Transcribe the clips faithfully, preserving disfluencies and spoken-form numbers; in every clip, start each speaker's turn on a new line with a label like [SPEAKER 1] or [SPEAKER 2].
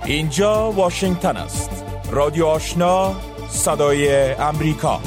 [SPEAKER 1] اینجا واشنگتن است. رادیو آشنا، صدای امریکا.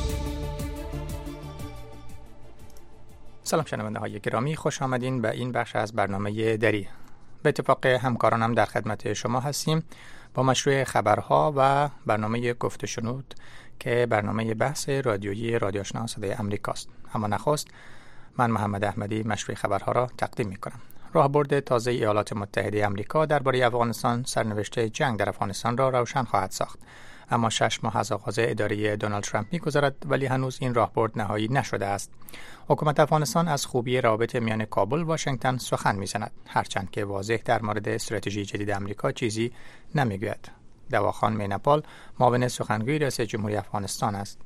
[SPEAKER 2] سلام شنونده های گرامی، خوش آمدین به این بخش از برنامه دری. به اتفاق همکارانم در خدمت شما هستیم با مشروع خبرها و برنامه گفت و شنود که برنامه بحث رادیویی رادیو آشنا صدای امریکاست. اما نخست من محمد احمدی مشروع خبرها را تقدیم می کنم. راهبرد تازه ایالات متحده آمریکا درباره افغانستان سرنوشت جنگ در افغانستان را روشن خواهد ساخت. اما شش ماه از آغاز اداره دونالد ترامپ می‌گذرد ولی هنوز این راهبرد نهایی نشده است. حکومت افغانستان از خوبی روابط میان کابل و واشنگتن سخن می‌زند، هرچند که واضح در مورد استراتژی جدید آمریکا چیزی نمی‌گوید. دواخان میناپال معاون سخنگوی رئیس جمهوری افغانستان است.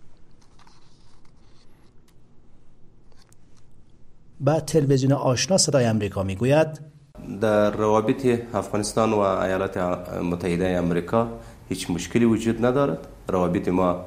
[SPEAKER 3] با تلویزیون آشنا صدای امریکا میگوید
[SPEAKER 4] در روابط افغانستان و ایالات متحده آمریکا هیچ مشکلی وجود ندارد. روابط ما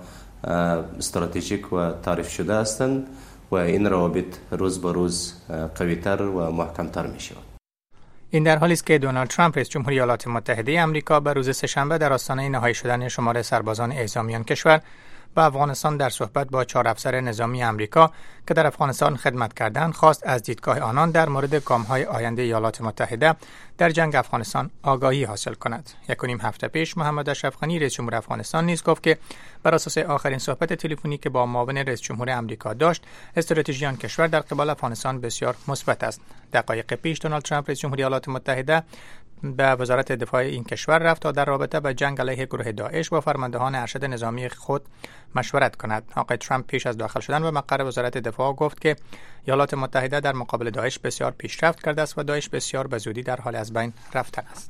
[SPEAKER 4] استراتژیک و تعریف شده هستند و این روابط روز به روز قوی‌تر و محکم‌تر می‌شود.
[SPEAKER 2] این در حالی است که دونالد ترامپ رئیس جمهوری ایالات متحده آمریکا به روز سه‌شنبه در آستانه نهایی شدن شمار سربازان اعزامی کشور به افغانستان در صحبت با چهار افسر نظامی آمریکا که در افغانستان خدمت کردند خواست از دیدگاه آنان در مورد گام‌های آینده ایالات متحده در جنگ افغانستان آگاهی حاصل کند. یک و نیم هفته پیش محمد اشرف غنی رئیس جمهور افغانستان نیز گفت که بر اساس آخرین صحبت تلفنی که با معاون رئیس جمهور آمریکا داشت، استراتژی آن کشور در قبال افغانستان بسیار مثبت است. دقایق پیش دونالد ترامپ رئیس جمهوری ایالات متحده به وزارت دفاع این کشور رفت تا در رابطه با جنگ علیه گروه داعش با فرماندهان ارشد نظامی خود مشورت کند. آقای ترامپ پیش از داخل شدن به مقر وزارت دفاع گفت که ایالات متحده در مقابل داعش بسیار پیشرفت کرده است و داعش بسیار به زودی در حال از بین رفتن است.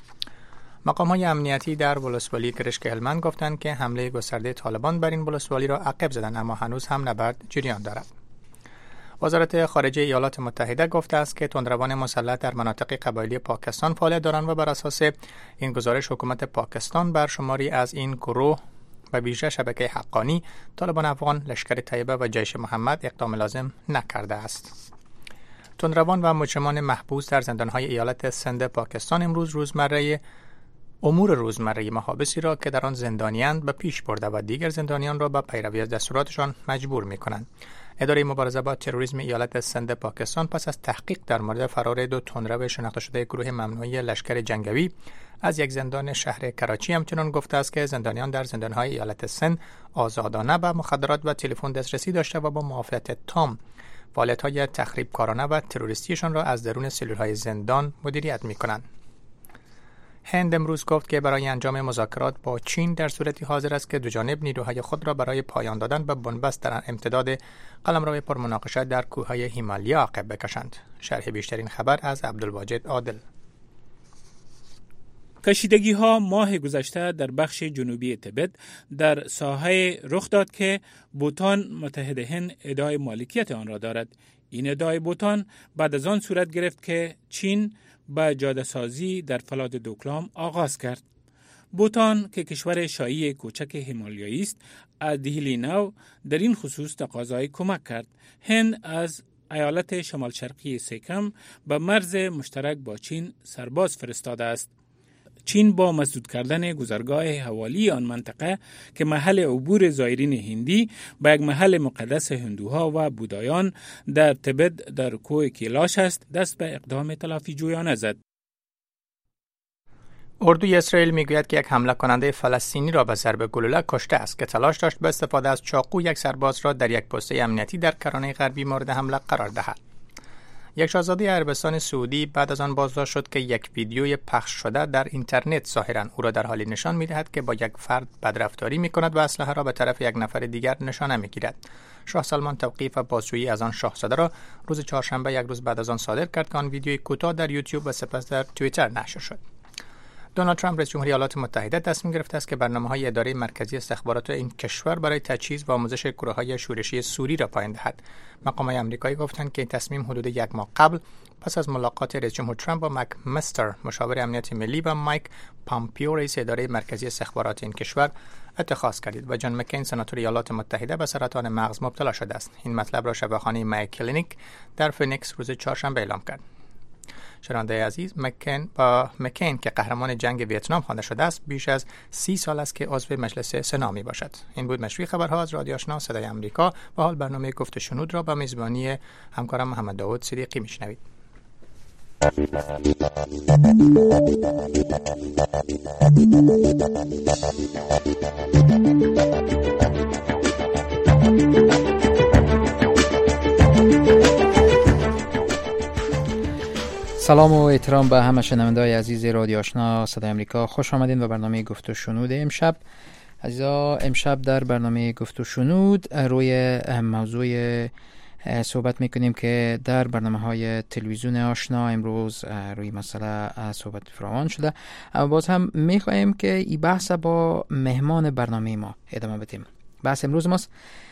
[SPEAKER 2] مقام‌های امنیتی در ولسوالی کرشک هلمند گفتند که حمله گسترده طالبان بر این ولسوالی را عقب زدند، اما هنوز هم نبرد جریان دارد. وزارت خارجه ایالات متحده گفته است که تندروان مسلح در مناطق قبایلی پاکستان فعالیت دارند و بر اساس این گزارش حکومت پاکستان بر شماری از این گروه و ویژه شبکه حقانی، طالبان افغان، لشکر طیبه و جیش محمد اقدام لازم نکرده است. تندروان و مجرمان محبوس در زندان‌های ایالت سند پاکستان امروز روزمره امور روزمره محابسی را که در آن زندانیاند به پیش برده و دیگر زندانیان را به پیروی از دستوراتشان مجبور می‌کنند. اداره مبارزه با تروریسم ایالت سند پاکستان پس از تحقیق در مورد فرار دو تندرو شناخته شده گروه ممنوعه لشکر جنگی از یک زندان شهر کراچی همچنان گفته است که زندانیان در زندان‌های ایالت سند آزادانه به مخدرات و تلفن دسترسی داشته و با معافیت تام فعالیت‌های تخریبکارانه و تروریستیشان را از درون سلول‌های زندان مدیریت می‌کنند. هند امروز گفت که برای انجام مذاکرات با چین در صورتی حاضر است که دو جانب نیروهای خود را برای پایان دادن به بنبست در امتداد قلمرو پرمناقشه در کوههای هیمالیا عقب بکشند. شرح بیشترین خبر از عبدالواجد عادل.
[SPEAKER 5] کشیدگی ها ماه گذشته در بخش جنوبی تبت در ساحه رخ داد که بوتان متحد هند ادعای مالکیت آن را دارد. این ادعای بوتان بعد از آن صورت گرفت که چین با جاده سازی در فلات دوکلام آغاز کرد. بوتان که کشور شاهی کوچک هیمالیایی است، از دهلی نو در این خصوص تقاضای کمک کرد. هند از ایالت شمال شرقی سیکم به مرز مشترک با چین سرباز فرستاده است. چین با مسدود کردن گذرگاه حوالی آن منطقه که محل عبور زائرین هندی به یک محل مقدس هندوها و بودایان در تبت در کوه کیلاش است، دست به اقدام تلافی جویانه زد.
[SPEAKER 2] اردوی اسرائیل میگوید که یک حمله کننده فلسطینی را به ضرب گلوله کشته است که تلاش داشت به استفاده از چاقو یک سرباز را در یک پست امنیتی در کرانه غربی مورد حمله قرار دهد. یک شاهزاده عربستان سعودی بعد از آن بازداشت شد که یک ویدیوی پخش شده در اینترنت ظاهراً او را در حالی نشان می‌دهد که با یک فرد بدرفتاری می‌کند و اسلحه را به طرف یک نفر دیگر نشانه می‌گیرد. شاه سلمان توقیف و بازجویی از آن شاهزاده را روز چهارشنبه یک روز بعد از آن صادر کرد که آن ویدیوی کوتاه در یوتیوب و سپس در توییتر نشر شد. دونالد ترامپ رئیس جمهوری ایالات متحده تصمیم گرفته است که برنامه‌های اداره مرکزی استخبارات این کشور برای تجهیز و آموزش گروه‌های شورشی سوری را پایان دهد. مقامات آمریکایی گفتند که این تصمیم حدود یک ماه قبل پس از ملاقات رئیس جمهور ترامپ با مک مستر مشاور امنیت ملی و مایک پامپیو رئیس اداره مرکزی استخبارات این کشور اتخاذ کردید و جان مکین سناتور ایالات متحده به سرطان مغز مبتلا شده است. این مطلب را شفاخانه مای کلینیک در فینیکس روز چهارشنبه اعلام کرد. شنونده عزیز، مکین با مکین که قهرمان جنگ ویتنام خوانده شده است بیش از سی سال است که عضو مجلس سنا می باشد. این بود مشروع خبرها از رادیو آشنا صدای آمریکا. و حال برنامه گفت و شنود را با میزبانی همکارم محمد داوود صدیقی میشنوید.
[SPEAKER 6] سلام و احترام به همه شنونده‌های عزیز رادیو آشنا صدای آمریکا. خوش آمدین به برنامه گفت و شنود امشب. عزیزا، امشب در برنامه گفت و شنود روی موضوع صحبت میکنیم که در برنامه‌های تلویزیون آشنا امروز روی مسئله صحبت فراوان شده، اما باز هم میخوایم که این بحث با مهمان برنامه ما ادامه بدیم. بحث امروز ماست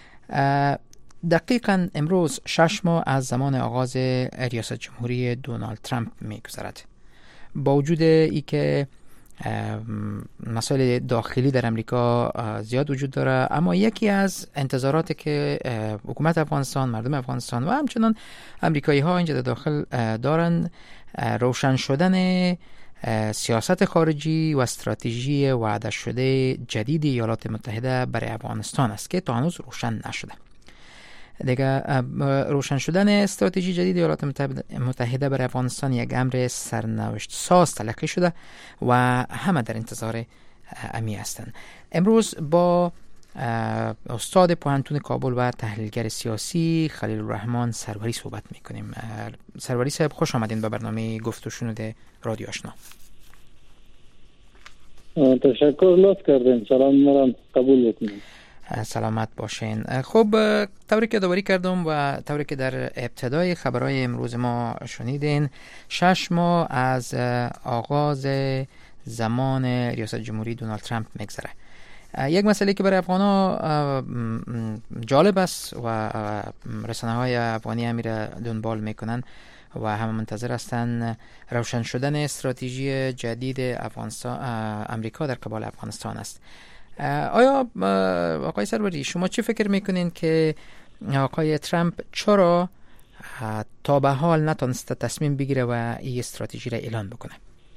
[SPEAKER 6] دقیقاً امروز شش ماه از زمان آغاز ریاست جمهوری دونالد ترامپ میگذرد. با وجود ای که مسائل داخلی در امریکا زیاد وجود داره، اما یکی از انتظاراتی که حکومت افغانستان، مردم افغانستان و همچنان امریکایی ها اینجا در داخل دارن روشن شدن سیاست خارجی و استراتژی وعده شده جدید ایالات متحده برای افغانستان است که تا هنوز روشن نشده. دیگه روشن شدن استراتژی جدید ایالات متحده برای افغانستان یک امر سرنوشت ساز تلقی شده و همه در انتظار امی هستند. امروز با استاد پوهنتون کابل و تحلیلگر سیاسی خلیل الرحمن سروری صحبت میکنیم. سروری صاحب، خوش آمدین به برنامه گفت و شنود رادیو آشنا.
[SPEAKER 7] تشکر، لطف کردین. سلام مرام قبول بکنیم.
[SPEAKER 6] سلامت باشین. خب، طوری که داوری کردم و طوری که در ابتدای خبرهای امروز ما شنیدین، شش ماه از آغاز زمان ریاست جمهوری دونالد ترامپ میگذره. یک مسئله که برای افغانا جالب است و رسانه های افغانی هم میره دنبال میکنن و همه منتظر هستن روشن شدن استراتژی جدید افغانستان امریکا در قبال افغانستان است. آیا آقای سروری، شما چی فکر میکنین که آقای ترامپ چرا تا به حال نتونسته تصمیم بگیره و این استراتژی را اعلان بکنه؟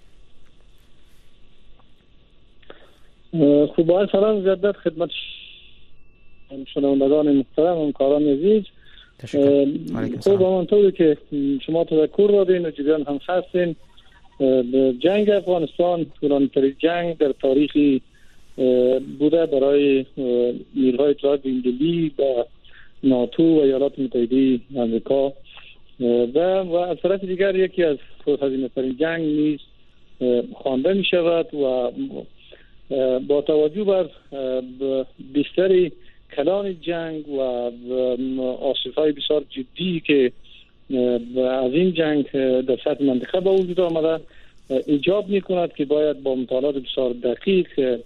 [SPEAKER 7] خب، با سلام مجدد خدمت شنوندگان محترم و همکاران عزیز. خب، همانطوری که شما تذکر دادین و جریان هم هستین، جنگ افغانستان طولانی‌ترین جنگ در تاریخ بوده برای نیروهای اتحاد ملی و ناتو و ایالات متحده آمریکا و و از طرف دیگر یکی از پرهزینه‌ترین جنگ نیز خوانده می شود و با توجه بر بستر کلان جنگ و آسیب‌های بسیار جدی که از این جنگ در سطح منطقه به وجود آمده، ایجاب می کند که باید با مطالعات بسیار دقیق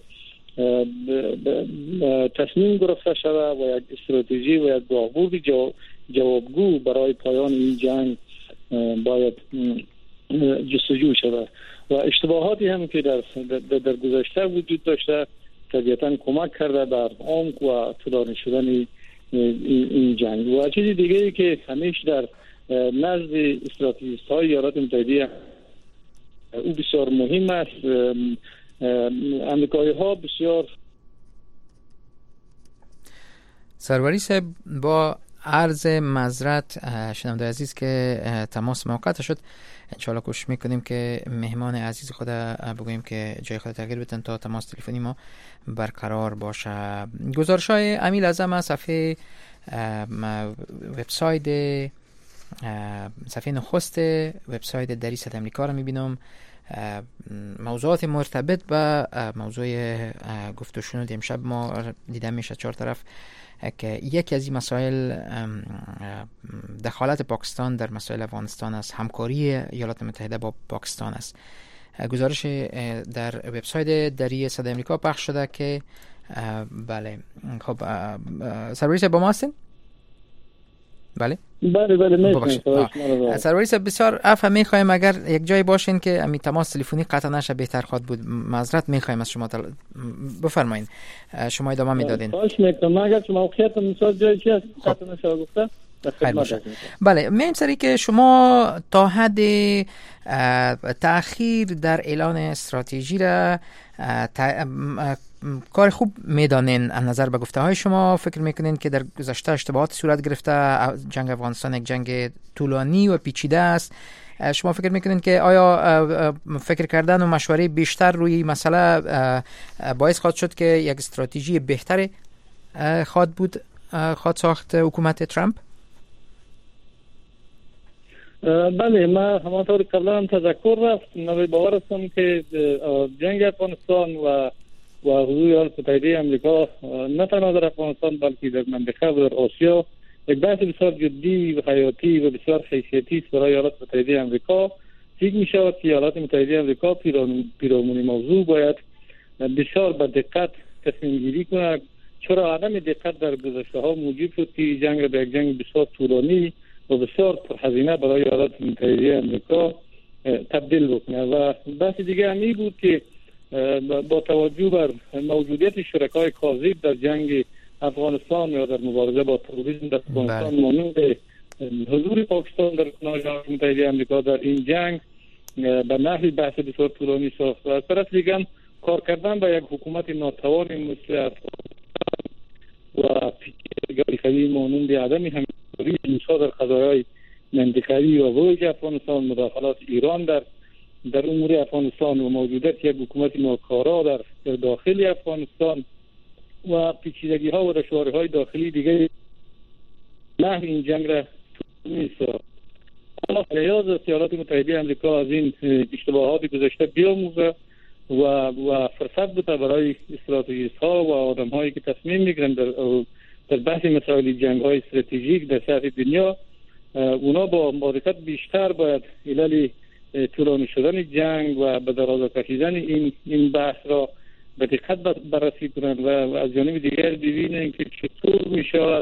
[SPEAKER 7] تصمیم گرفته شود و یک استراتژی و یک راهبرد جوابگو برای پایان این جنگ باید جستجو شود و اشتباهاتی هم که در در, در گذشته وجود داشته طبیعتاً کمک کرده در عمق و طولانی شدن این جنگ. و چیزی دیگری که همیشه در نزد استراتژیست های ایالات متحده او بسیار مهم است، امریکایی ها بسیار.
[SPEAKER 6] سروری صاحب، با عرض معذرت شنونده عزیز که تماس موقت شد، انشاءالله کوشش میکنیم که مهمان عزیز خود بگوییم که جای خود تغییر بدن تا تماس تلفنی ما برقرار باشه. گزارش های امیل اعظم صفحه وبسایت صفحه نخست وبسایت دری صدای آمریکا رو میبینم. موضوعات مرتبط با موضوع گفت و شنود امشب ما دیدم میشه چهار طرف که یکی از این مسائل دخالت پاکستان در مسائل افغانستان است، همکاری ایالات متحده با پاکستان است. گزارش در وبسایت دری صدای آمریکا پخش شده که بله. خب، سروری صاحب با ما هستین؟ بله
[SPEAKER 7] بله بله میشنم.
[SPEAKER 6] سروری صاحب، بسیار عفو میخوایم اگر یک جایی باشین که امی تماس تلفنی قطع نشه بهتر خواهد بود. معذرت میخوایم از شما. تل... بفرمایید، شما ادامه میدادین.
[SPEAKER 7] خواهش میکنم. اگر شما موقعیت مثال جایی که قطع نشه گفته خیر باشه.
[SPEAKER 6] بله میایم سری که شما تا حد تأخیر در اعلان استراتژی را کار خوب میدانین از نظر به گفته های شما. فکر میکنین که در گذشته اشتباهات صورت گرفته، جنگ افغانستان یک جنگ طولانی و پیچیده است. شما فکر میکنین که آیا فکر کردن و مشوره بیشتر روی مسئله باعث خواهد شد که یک استراتژی بهتری خواهد بود خواهد ساخت حکومت ترامپ؟
[SPEAKER 7] بله، من همانطور قبلا هم تذکر رفت، من باور هستم که جنگ افغانستان و و حضور ایالات متحده آمریکا نه تنها در افغانستان بلکه در منطقه و در آسیا یک بحث بسیار جدی و حیاتی و بسیار حیثیتی است برای ایالات متحده آمریکا. فکر می شود که ایالات متحده آمریکا پیرامون موضوع باید بسیار با دقت تصمیم گیری کند، چرا عدم دقت در گذشته ها موجب شد که جنگ را به یک جنگ بسیار طولانی و بسیار پرهزینه برای ایالات متحده آمریکا تبدیل بکنه. و بحث دیگه همی بود که با توجه بر موجودیت شرکای کاذب در جنگ افغانستان یا در مبارزه با تروریسم در افغانستان، مانند حضور پاکستان در کنار ایالات متحده آمریکا در این جنگ به نحوی بحث بسیار طولانی ساخت و از طرف دیگه کار کردن با یک حکومت ناتوان مثل افغانستان و پیچیدگی مانند عدم همکاری روسا در قضایای منطقه‌ای و وجه افغانستان، مداخلات ایران در در امور افغانستان و موجودیت یک حکومت ناکارا در, در داخل افغانستان و پیچیدگی ها و دشواری های داخلی دیگه نه این جنگ را نیست. اما نیاز است ایالات متحده آمریکا از این اشتباهات گذشته بیاموزه و و فرصت بده برای استراتژیست ها و آدم هایی که تصمیم میگیرن در در بحث مسائل جنگ های استراتژیک در سطح دنیا، اونا با معرفت بیشتر باید علل طولانی شدن جنگ و به دراز کشیدن این این بحث را به دقت بررسی کنند و از جانب دیگر ببینند که چطور میشه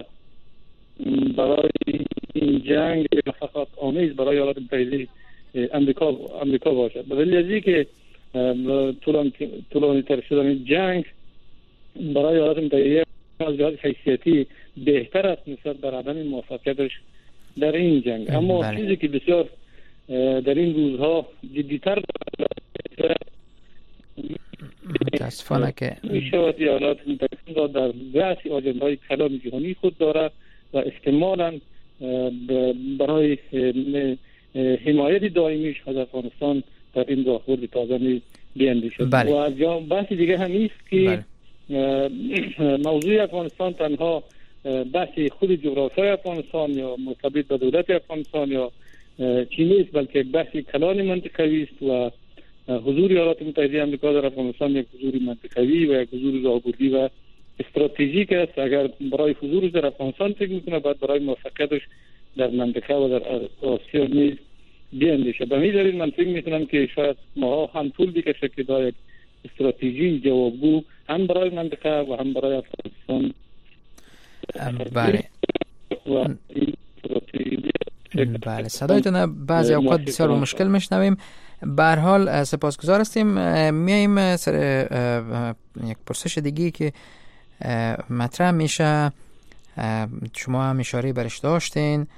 [SPEAKER 7] برای این جنگ مخاطرات آمیز برای ایالات متحده آمریکا آمریکا باشد. به دلیل ازی که طولانی طولانی تر شدن جنگ برای ایالات متحده از جهت حیثیتی بهتر است نسبت بر عدم موفقیتش در این جنگ. اما بله. چیزی که بسیار در این روزها جدی‌تر
[SPEAKER 6] متاسفانه که
[SPEAKER 7] میشود ایالات متحده در رأس آجندهای کلان جهانی خود دارد و احتمالاً برای حمایت دائمیش از افغانستان در این راهبرد تازه بیاندیشد.
[SPEAKER 6] بله.
[SPEAKER 7] و از جا بحث دیگه هم نیست که بله. موضوع افغانستان تنها بحث خود جغرافیای افغانستان یا مرتبط به دولت افغانستان یا چی نیست، بلکه یک بحث کلان منطقوی است و حضور ایالات متحده آمریکا در افغانستان یک حضور منطقوی و یک حضور راهبردی و استراتژیک است. اگر برای حضورش در افغانستان فکر میکنه باید برای موفقیتش در منطقه و در آسیا نیز بیاندیشه. به همین دلیل من فکر میکنم که شاید ما هم طول بکشه که با یک استراتژی جوابگو هم برای منطقه و هم برای افغانستان
[SPEAKER 6] بله بله صدایتون بعضی اوقات بسیار مشکل میشنویم. به هر حال سپاسگزار هستیم. میایم سر یک پرسش دیگه که مطرح میشه، شما هم اشاره برش داشتین،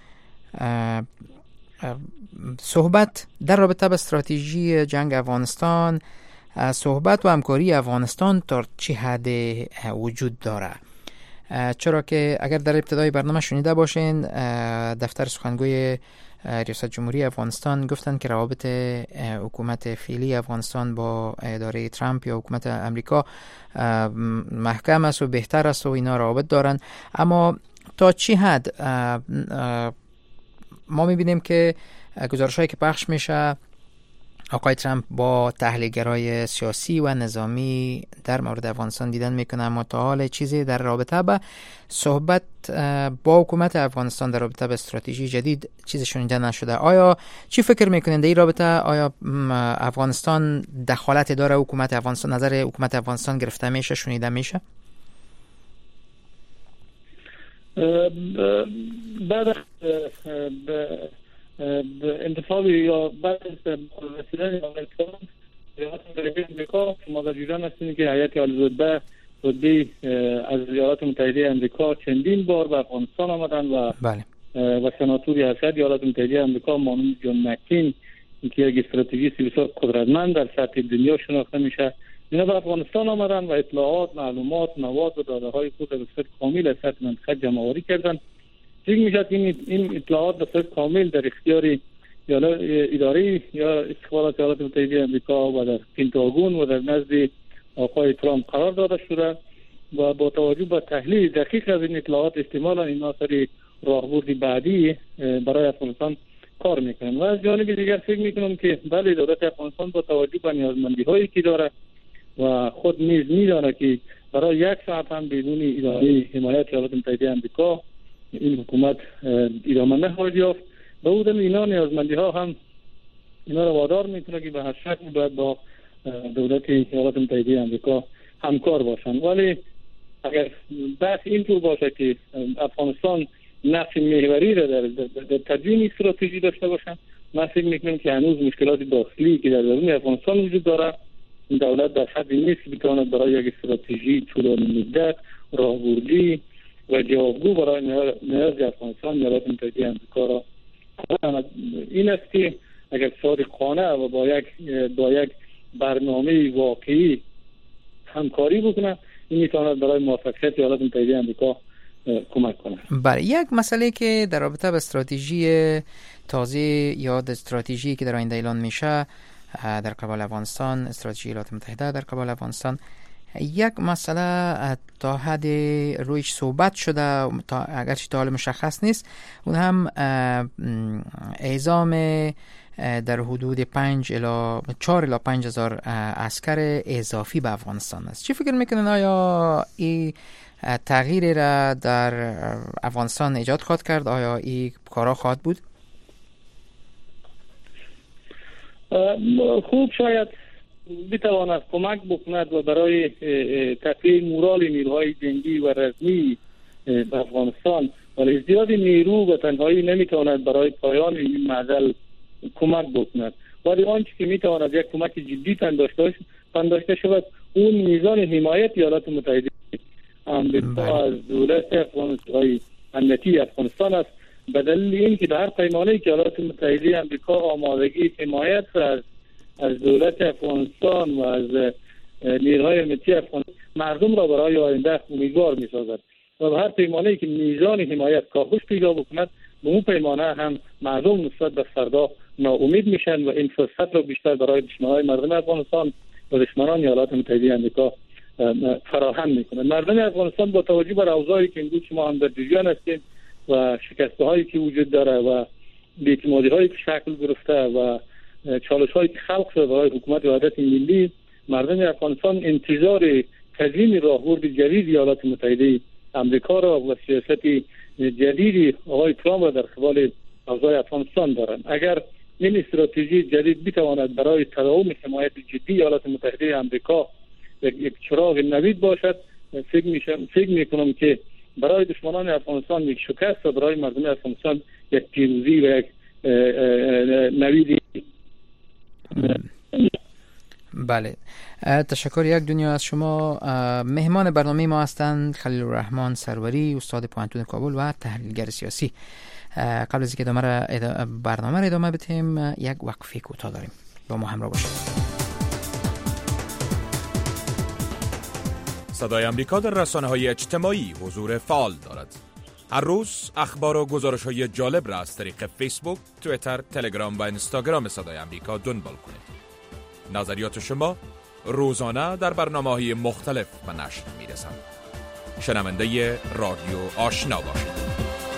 [SPEAKER 6] صحبت در رابطه با استراتژی جنگ افغانستان، صحبت و همکاری افغانستان تا چه حد وجود داره؟ چرا که اگر در ابتدای برنامه شنیده باشین دفتر سخنگوی ریاست جمهوری افغانستان گفتن که روابط حکومت فعلی افغانستان با اداره ترامپ یا حکومت امریکا محکم است و بهتر است و اینا روابط دارن. اما تا چه حد ما میبینیم که گزارش‌هایی که پخش میشه آقای ترامپ با تحلیلگرای سیاسی و نظامی در مورد افغانستان دیدن میکنه، اما تا حال چیزی در رابطه با صحبت با حکومت افغانستان در رابطه با استراتژی جدید چیزی شنیده نشده. آیا چی فکر میکنین در این رابطه؟ آیا افغانستان دخالت داره؟ حکومت افغانستان، نظر حکومت افغانستان گرفته میشه، شنیده میشه؟
[SPEAKER 7] بعد انتخاب یا بعد از رسیدن آمریکا ایالات متحده آمریکا ما در جریان هستیم که هیئت عالی‌الرتبه رتبه از ایالات متحده آمریکا چندین بار به افغانستان آمدن و
[SPEAKER 6] بله.
[SPEAKER 7] و سناتوری ارشد ایالات متحده آمریکا مانند جون مکین که یک استراتژیست بسیار قدرتمند در سطح دنیا شناخته میشه، اینا به افغانستان آمدن و اطلاعات، معلومات، مواد و داده های خود به صورت کامل از سطح منطقه جمع آوری کردن. فکر میشه این این اطلاعات به صورت کامل در اختیار یا اداره یا استخبارات ایالات متحده آمریکا و در پنتاگون و در نزد آقای ترامپ قرار داده شده و با توجه به تحلیل دقیق از این اطلاعات احتمالاً اینا سری راهبرد بعدی برای افغانستان کار میکنن. و از جانب دیگر فکر میکنم که بله دولت افغانستان با توجه به نیازمندی هایی که داره و خود نیز میدانه که برای یک ساعت هم بدون اداره حمایت ایالات متحده آمریکا این حکومت ادامه نخواهد یافت. به او دلیل اینا نیازمندی ها هم اینا رو وادار میکنه که به هر شکل باید با دولت ایالات متحده آمریکا همکار باشن. ولی اگر بحث اینطور باشه که افغانستان نقش محوری را در, در تدوین استراتژی داشته باشن، من فکر میکنم که هنوز مشکلات داخلی که در درون افغانستان وجود داره، این دولت در حدی نیست که بتواند برای یک استراتژی طولانی مدت راهبردی و جوابگو برای نیاز افغانستان ایالات متحده آمریکا را این است که اگر صادقانه و با یک با یک برنامه واقعی همکاری بکنه، این میتواند برای موفقیت ایالات متحده آمریکا کمک کنه.
[SPEAKER 6] بله، یک مسئله که در رابطه با استراتژی تازه یا استراتژی که در آینده اعلان میشه در قبال افغانستان، استراتژی ایالات متحده در قبال افغانستان، یک مسئله تا حد رویش صحبت شده تا اگرچه تا حال مشخص نیست، اون هم اعزام در حدود پنج الی چهار الی پنج هزار عسکر اضافی به افغانستان است. چی فکر میکنن آیا این تغییری را در افغانستان ایجاد خواهد کرد؟ آیا این کارا خواهد بود؟
[SPEAKER 7] خوب شاید بتواند کمک بکند و برای تقویت مورال نیروهای جنگی و رزمی به افغانستان، ولی ازدیاد نیرو به تنهایی نمیتواند برای پایان این معضل کمک بکند. ولی آنچه که میتواند یک کمک جدی پنداشته شود اون میزان حمایت ایالات متحده آمریکا از دولت افغانستان امنیتی افغانستان است، به دلیل اینکه در هر پیمانه‌ای که ایالات متحده آمریکا آمادگی حمایت از از دولت افغانستان و از نیروهای امنیتی افغانستان مردم را برای آینده امیدوار می‌سازد و به هر پیمانه‌ای که میزان حمایت کاهش پیدا بکند، به اون پیمانه هم مردم نسبت به فردا ناامید میشن و این فرصت را بیشتر برای دشمنان مردم افغانستان و دشمنان ایالات متحده آمریکا فراهم میکنند. مردم افغانستان با توجه بر اوضاعی که امروز شما هم در جریان هستید و شکسته هایی که وجود داره و بی‌اعتمادی هایی که شکل گرفته و چالش هایی که خلق شده برای حکومت وحدت ملی، مردم افغانستان انتظار تدوین راهبرد جدید ایالات متحده آمریکا را و سیاست جدید آقای ترامپ را در قبال اوضاع افغانستان دارند. اگر این استراتژی جدید بتواند برای تداوم حمایت جدی ایالات متحده آمریکا یک چراغ نوید باشد، فکر میشم فکر میکنم که برای دشمنان افغانستان یک شکست و برای مردم افغانستان یک پیروزی و یک نویدی.
[SPEAKER 6] بله، تشکر یک دنیا از شما. مهمان برنامه ما هستند خلیل الرحمن سروری، استاد پوهنتون کابل و تحلیلگر سیاسی. قبل از اینکه برنامه را ادامه بدیم یک وقفه کوتاه داریم، با ما همراه باشید.
[SPEAKER 1] صدای امریکا در رسانه‌های اجتماعی حضور فعال دارد. هر روز اخبار و گزارش‌های جالب را از طریق فیسبوک، توییتر، تلگرام و اینستاگرام صدای امریکا دنبال کنید. نظریات شما روزانه در برنامه‌های مختلف به نشر می‌رسند. شنونده رادیو آشنا باشید.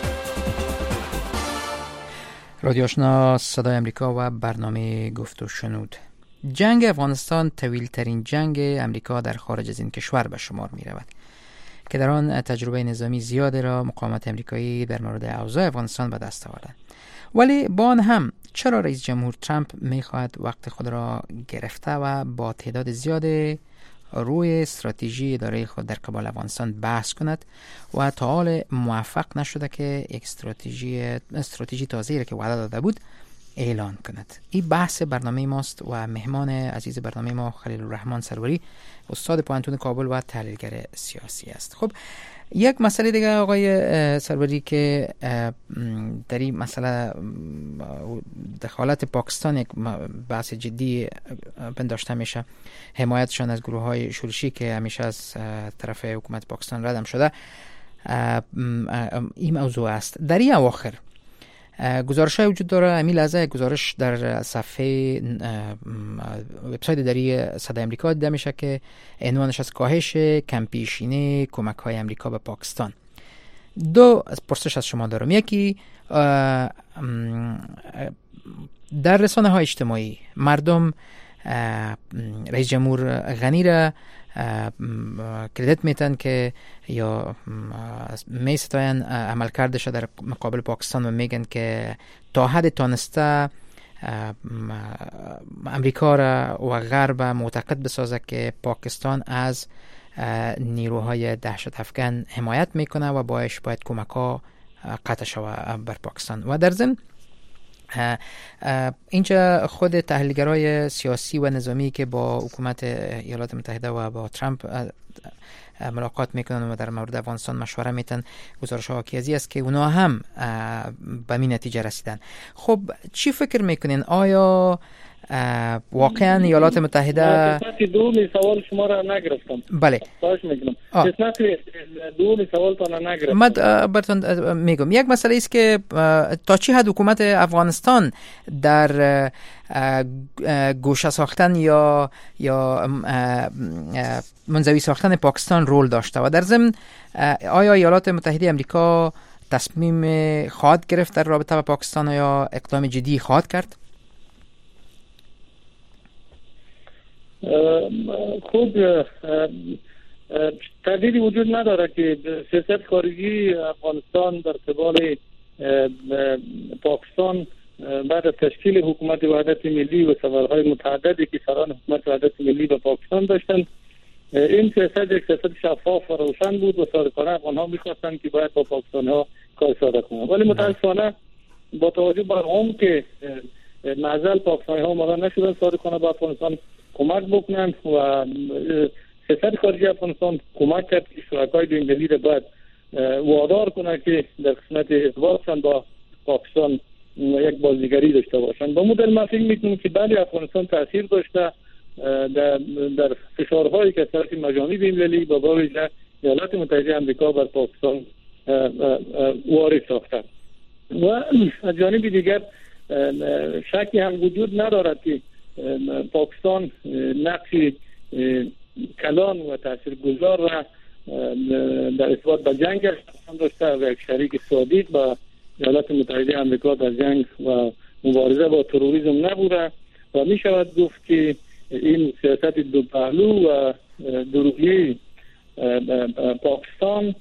[SPEAKER 6] رادیو آشنا صدای امریکا و برنامه گفت و شنود. جنگ افغانستان طویل ترین جنگ امریکا در خارج از این کشور به شمار می رود که در آن تجربه نظامی زیادی را مقاومت امریکایی در مورد اوضاع افغانستان به دست آورده. ولی با آن هم چرا رئیس جمهور ترامپ می خواهد وقت خود را گرفته و با تعداد زیاد روی استراتژی اداره خود در قبال افغانستان بحث کند و تا حال موفق نشده که یک استراتژی استراتژی تازه‌ای را که وعده داده بود اعلان کند؟ این بحث برنامه ماست و مهمان عزیز برنامه ما خلیل الرحمن سروری، استاد پوهنتون کابل و تحلیلگر سیاسی است. خب یک مسئله دیگه آقای سروری که در این مسئله دخالت پاکستان یک بحث جدی پنداشته میشه، حمایتشان از گروه های شورشی که همیشه از طرف حکومت پاکستان رد شده، این موضوع است. در این اواخر گزارش های وجود داره. امیل لحظه گزارش در صفحه وبسایت دری صدای امریکا دیده میشه که عنوانش از کاهش کمپیشینی کمک های امریکا به پاکستان. دو پرسش از شما دارم. یکی، در رسانه های اجتماعی مردم رئیس جمهور غنی را کردیت میتن که یا می ستاین عمل کردش در مقابل پاکستان و میگن که تا حد تانسته امریکا را و غرب معتقد بسازه که پاکستان از نیروهای دهشت افکن حمایت میکنه و باش باید کمک ها قطع شوه بر پاکستان. و در ضمن اینجا خود تحلیلگرای سیاسی و نظامی که با حکومت ایالات متحده و با ترامپ ملاقات میکنن و در مورد افغانستان مشوره میتن، گزارش ها حاکی است که اونا هم به این نتیجه رسیدن. خب چی فکر میکنین؟ آیا واقعا ایالات متحده
[SPEAKER 7] قسمت دومی سوال شما را نگرفتم.
[SPEAKER 6] بله
[SPEAKER 7] خواهش میکنم قسمت دومی سوال تا نگرفتم.
[SPEAKER 6] من براتون میگم یک مسئله است که تا چی حد حکومت افغانستان در گوشه ساختن یا یا منزوی ساختن پاکستان رول داشته و در ضمن آیا ایالات متحده امریکا تصمیم خواهد گرفت در رابطه با پاکستان یا اقدام جدی خواهد کرد؟
[SPEAKER 7] خوب، تردیدی وجود نداره که سیاست خارجی افغانستان در قبال پاکستان بعد از تشکیل حکومت وحدت ملی و سفرهای متعددی که سران حکومت وحدت ملی به پاکستان داشتن، این سیاست یک سیاست شفاف و روشن بود و صادقانه افغان ها میخواستن که باید با پاکستان ها کار ساده کنن. ولی متاسفانه با توجه بر اون که معزل پاکستانی ها مدان نشدن صادقانه با افغانستان کمک بکنن و سیاست خارجی افغانستان کمک کرد که شرکای بین المللی را باید وادار کنه که در قسمت ارتباطشان با پاکستان یک بازیگری داشته باشند. با مدل ما فکر میکنم که بله افغانستان تاثیر داشته در, در فشارهایی که از طرف مجامع بین المللی با وجه ایالات متحده آمریکا بر پاکستان وارد ساخته. و از جانب دیگر شکی هم وجود ندارد که پاکستان نقشی کلان و تاثیرگذار را در ارتباط با جنگ داشته و یک شریک صادق با ایالات متحده آمریکا در جنگ و مبارزه با تروریسم نبوده و می شود گفت که این سیاست دو پهلو و دروغی پاکستان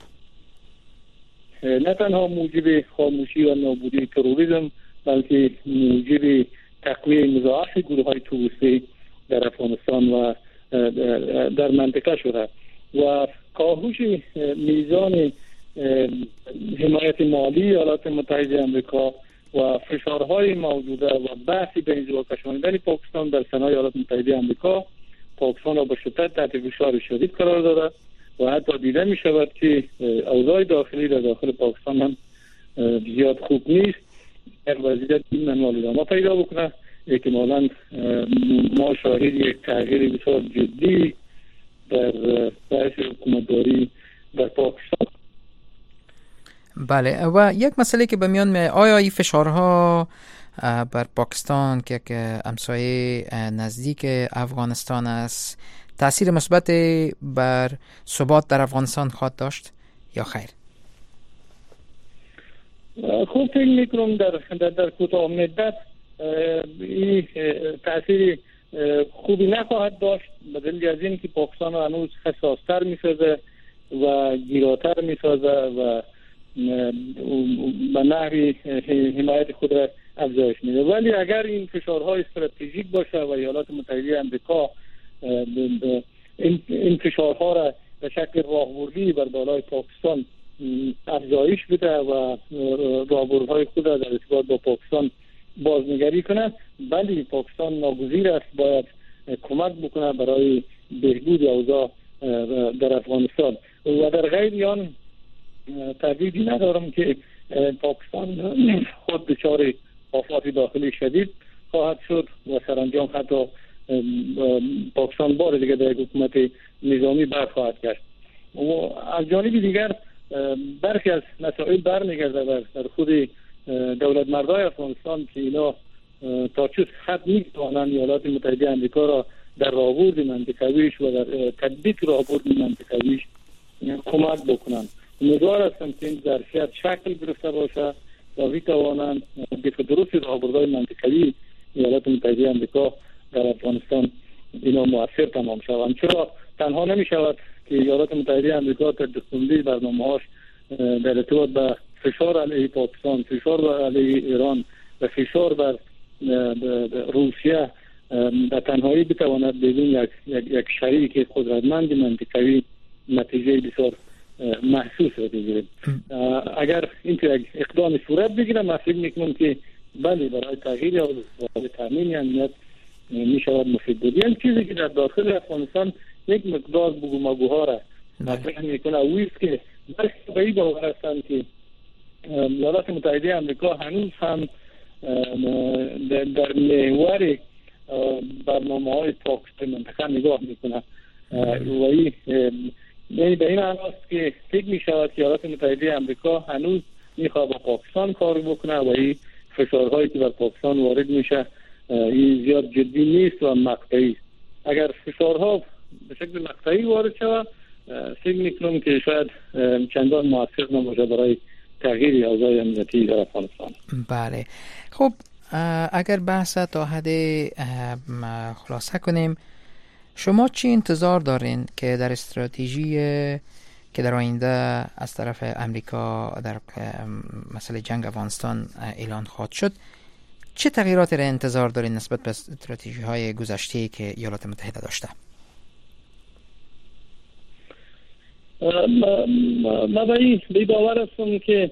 [SPEAKER 7] نه تنها موجب خاموشی و نابودی تروریسم بلکه موجب تقویه مضاعف گروه های توسعه در افغانستان و در منطقه شده و کاهش میزان حمایت مالی ایالات متحده آمریکا و فشارهای موجوده و بحثی به انزوا کشاندن پاکستان در سنای ایالات متحده آمریکا پاکستان را به شدت تحت فشار شدید قرار داده و حتی دیده می شود که اوضاع داخلی در داخل پاکستان هم زیاد خوب نیست. در وضعیت این منوال ادامه پیدا بکنه احتمالاً ما شاهد یک تغییر بسیار جدی در بحث حکومتداری در پاکستان.
[SPEAKER 6] بله، و یک مسئله که به میان می آیا این فشارها بر پاکستان که که همسایه نزدیک افغانستان است تاثیر مثبت بر ثبات در افغانستان خواهد داشت یا خیر؟
[SPEAKER 7] خوب فکر میکنم در در, در کوتاه مدت این تاثیر خوبی نخواهد داشت به دلیل از این که پاکستان هنوز حساستر میسازه و گیراتر میسازه و به نحوی حمایت خود را افزایش میده. ولی اگر این فشارهای استراتژیک باشه و ایالات متحده آمریکا این فشارها را به شکل راهبردی بر بالای پاکستان افزایش بده و راهبردهای خود را در ارتباط با پاکستان بازنگری کنه، ولی پاکستان ناگزیر است باید کمک بکنه برای بهبود اوضاع در افغانستان. و در غیر آن تردیدی ندارم که پاکستان خود دچار آفات داخلی شدید خواهد شد و سرانجام حتی پاکستان بار دیگه در حکومت نظامی برخواهد گشت. و از جانب دیگر برخی از مسائل برمیگرده در خود دولت مردای افغانستان که اینا تا چه حد میتوانند ایالات متحده آمریکا را در راهبرد منطقویش و در تطبیق راهبرد منطقویش کمک بکنند. امیدوار هستم که این ظرفیت شکل گرفته باشه و بتوانند به درست راهبردهای منطقوی ایالات متحده آمریکا در افغانستان اینا مؤثر تمام شوند. چرا تنها نمی شود که ایالات متحده آمریکا در دستمزد برنامه‌هاش در ارتباط به فشار علیه پاکستان، فشار بر علیه ایران و فشار بر روسیه در تنهایی بتواند بدون یک یک شریک قدرتمند منطقوی نتیجه بسیار محسوس را بگیرد. اگر این یک اقدام صورت بگیره من فکر میکنم که بله برای تغییر یا برای تامین امنیت می شود مفید بود. یعنی چیزی که در داخل افغانستان یک مقدار بگو مگوها را مطرح میکنه اویست که برخی به این باور هستند که ایالات متحده آمریکا هنوز هم در محور برنامه‌های پاکستان منطقه نگاه میکنه و این یعنی به این معناست که فکر می شود که ایالات متحده آمریکا هنوز میخواد با پاکستان کار بکنه و این فشارهایی که بر پاکستان وارد میشه این زیاد جدی نیست و مقطعی. اگر فشارها به شکل مقطعی وارد شود فکر میکنم که شاید چندان موثر نباشه برای تغییر اوضاع امنیتی در افغانستان.
[SPEAKER 6] بله خب اگر بحث تا حد خلاصه کنیم، شما چی انتظار دارین که در استراتژی که در آینده از طرف امریکا در مسئله جنگ افغانستان اعلان خواهد شد، چه تغییراتی را انتظار دارین نسبت به استراتژی های گذشته که ایالات متحده داشته؟
[SPEAKER 7] من به باور هستم که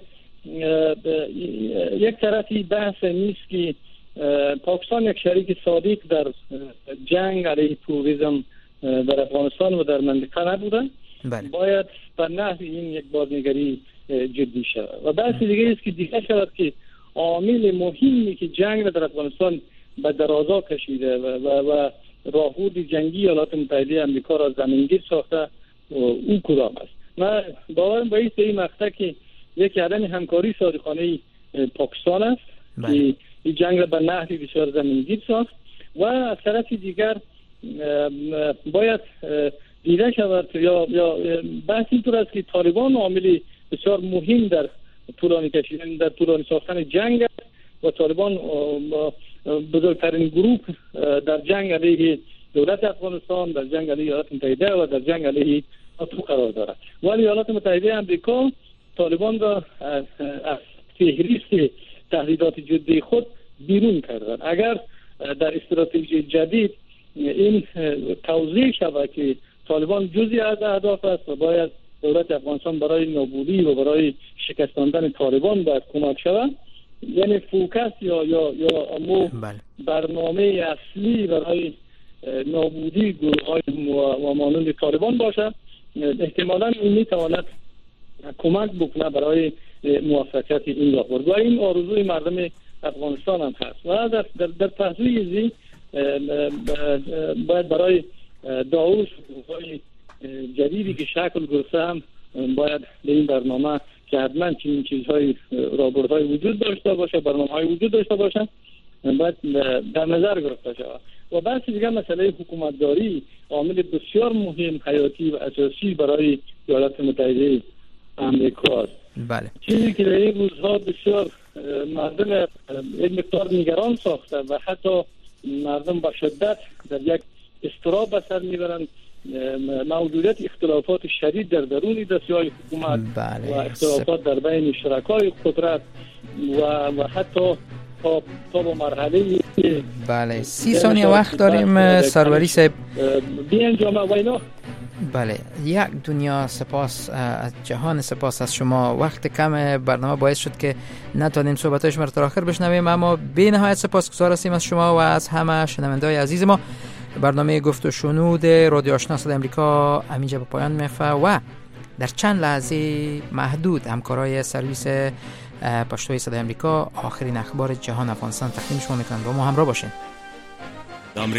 [SPEAKER 7] یک طرفی بحث نیست که پاکستان یک شریک صادق در جنگ علیه تروریسم در افغانستان و در منطقه نبوده. بله. باید به نحو این یک بازنگری جدی شود و بحث دیگه است که دیگه شود که عامل مهمی که جنگ در افغانستان به درازا کشیده و, و, و راهبرد جنگی ایالات متحده آمریکا را زمینگیر ساخته او کدام است. من باورم به این این مقطع که یک عدم همکاری صادقانه پاکستان است که این جنگ را به نحوی بسیار زمینگیر ساخت و از طرف دیگر باید دیده شود یا یا بحث اینطور است که طالبان عامل بسیار مهم در طولانی کشیدن در طولانی ساختن جنگ است و طالبان بزرگترین گروه در جنگ علیه دولت افغانستان، در جنگ علیه ایالات متحده و در جنگ علیه ناتو قرار دارد. ولی ایالات متحده آمریکا طالبان را از فهرست تهدیدات جدی خود بیرون کردند. اگر در استراتژی جدید این توضیح شود که طالبان جزئی از اهداف است و باید دولت افغانستان برای نابودی و برای شکستاندن طالبان باید کمک شود، یعنی فوکس یا یا یا امو برنامه اصلی برای نابودی گروه‌های و مانند طالبان باشه، احتمالاً این میتواند کمک بکنه برای موفقیت این راهبرد و این آرزوی مردم افغانستان هم هست. و در در پهلوی باید برای داعش گروه‌های جدیدی که شکل گرفته هم باید به این برنامه که حتما چنین چیزهای راهبردهای وجود داشته باشه، برنامه‌های وجود داشته باشه، باید در نظر گرفته شود. و بحث دیگه مسئله حکومتداری عامل بسیار مهم، حیاتی و اساسی برای ایالات متحده آمریکا است.
[SPEAKER 6] بله.
[SPEAKER 7] چیزی که در این روزها بسیار مردم یک مقدار نگران ساخته و حتی مردم با شدت در یک اضطراب به سر میبرند موجودیت اختلافات شدید در درون دسته‌های حکومت. بله. و اختلافات در بین شرکای قدرت و و حتی تا تا به مرحله
[SPEAKER 6] بله سی ثانیه وقت داریم سروری صاحب.
[SPEAKER 7] بیان جامعه و اینا.
[SPEAKER 6] بله، یک دنیا سپاس از جهان، سپاس از شما. وقت کم برنامه باعث شد که نتونیم صحبت‌های شما رو تا آخر بشنویم، اما بی نهایت سپاسگزار هستیم از شما و از همه شنونده‌های عزیز ما. برنامه گفت و شنود رادیو آشنا صدای آمریکا همینجا به پایان میرسه و در چند لحظه محدود همکارای سرویس پشتوی صدای آمریکا آخرین اخبار جهان افغانستان تقدیم شما میکنند. با ما همراه باشین.